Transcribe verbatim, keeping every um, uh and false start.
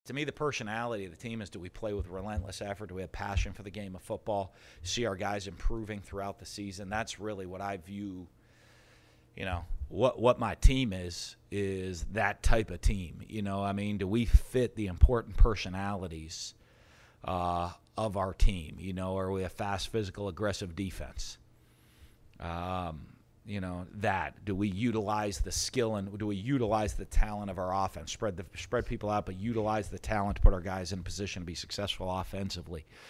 To me, the personality of the team is, do we play with relentless effort? Do we have passion for the game of football? See our guys improving throughout the season? That's really what I view, you know, what what my team is, is that type of team. You know, I mean, do we fit the important personalities uh, of our team? You know, are we a fast, physical, aggressive defense? Um, you know, that. Do we utilize the skill and do we utilize the talent of our offense? Spread the spread people out, but utilize the talent to put our guys in a position to be successful offensively.